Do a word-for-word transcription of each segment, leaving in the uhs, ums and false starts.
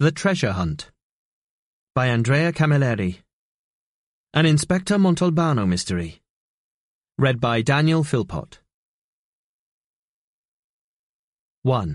The Treasure Hunt by Andrea Camilleri. An Inspector Montalbano mystery. Read by Daniel Philpott. one.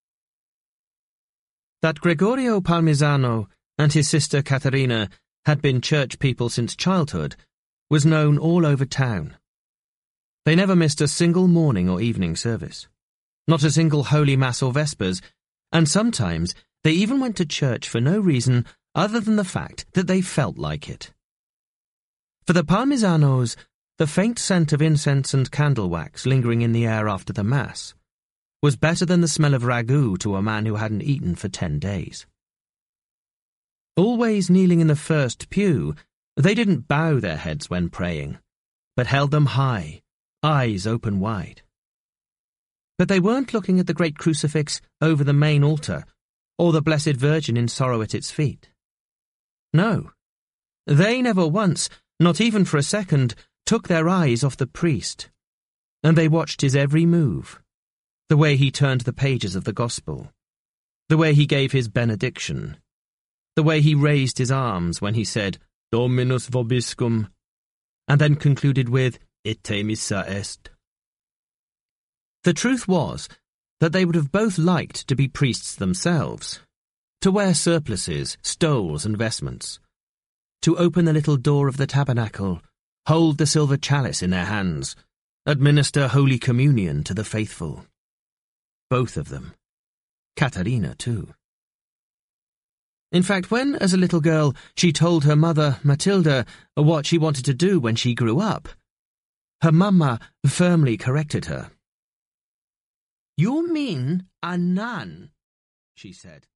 That Gregorio Palmisano and his sister Caterina had been church people since childhood was known all over town. They never missed a single morning or evening service, not a single Holy Mass or Vespers, and sometimes they even went to church for no reason other than the fact that they felt like it. For the Palmisanos, the faint scent of incense and candle wax lingering in the air after the Mass was better than the smell of ragout to a man who hadn't eaten for ten days. Always kneeling in the first pew, they didn't bow their heads when praying, but held them high, eyes open wide. But they weren't looking at the great crucifix over the main altar, or the Blessed Virgin in sorrow at its feet. No, they never once, not even for a second, took their eyes off the priest, and they watched his every move, the way he turned the pages of the Gospel, the way he gave his benediction, the way he raised his arms when he said, Dominus vobiscum, and then concluded with, Ite missa est. The truth was that they would have both liked to be priests themselves, to wear surplices, stoles and vestments, to open the little door of the tabernacle, hold the silver chalice in their hands, administer Holy Communion to the faithful. Both of them. Caterina, too. In fact, when, as a little girl, she told her mother, Matilda, what she wanted to do when she grew up, her mamma firmly corrected her. "You mean a nun," she said.